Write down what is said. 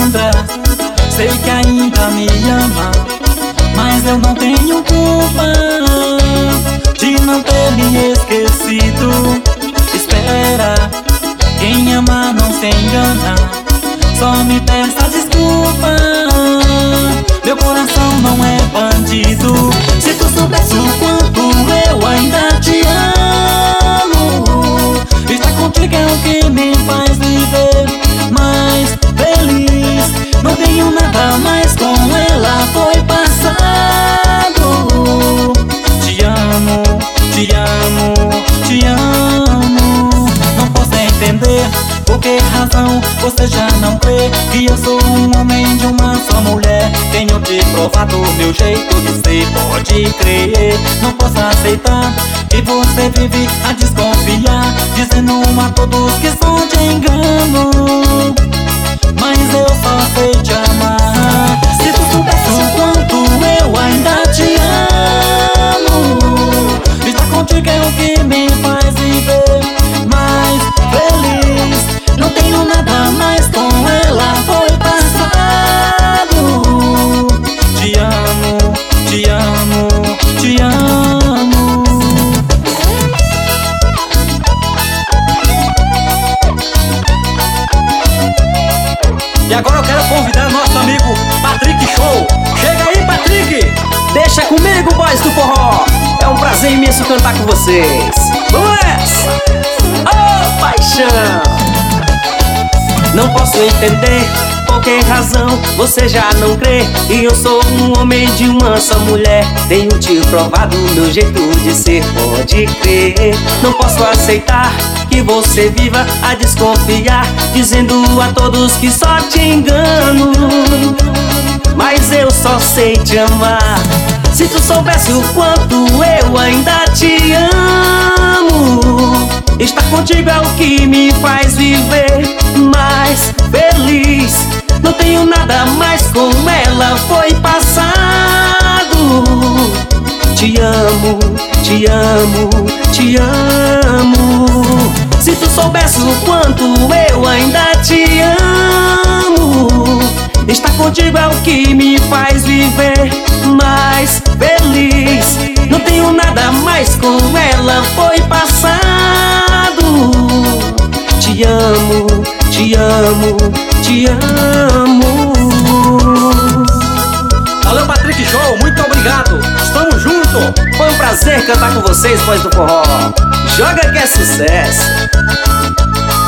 Sandra, sei que ainda me ama, mas eu não tenho culpa de não ter me esquecido. Espera, quem ama não se engana, só me peça desculpa. Meu coração não é bandido. Se tu soubesse o quanto eu ainda te amo, estar contigo é o que me faz viver mais feliz. Não tenho nada mais com ela, foi passado. Te amo, te amo, te amo. Não posso entender por que razão você já não crê que eu sou um homem de uma só mulher. Tenho te provado meu jeito de ser, pode crer. Não posso aceitar que você vive a desconfiar, dizendo a todos que só te engano, mas eu só sei te amar. Se tu soubesse o quanto eu ainda te amo, estar contigo é o que me faz viver mais feliz. Não tenho nada mais com ela, foi passado. Te amo, te amo, te amo. E agora eu quero convidar nosso amigo Patrick Show. Chega aí, Patrick! Deixa comigo, boys do forró. É um prazer imenso cantar com vocês. Vamos nessa! Oh, paixão! Não posso entender por que razão você já não crê que eu sou um homem de uma só mulher. Tenho te provado meu jeito de ser, pode crer. Não posso aceitar que você viva a desconfiar, dizendo a todos que só te engano, mas eu só sei te amar. Se tu soubesse o quanto eu ainda te amo, estar contigo é o que me faz viver mais feliz. Não tenho nada mais com ela, foi passado. Te amo, te amo, te amo. Se tu soubesse o quanto eu ainda te amo, estar contigo é o que me faz viver mais feliz. Não tenho nada mais com ela, foi passado. Te amo, te amo, te amo. Valeu, Patrick Show, muito obrigado. Estamos juntos. Foi um prazer cantar com vocês, boys do forró. Joga que é sucesso.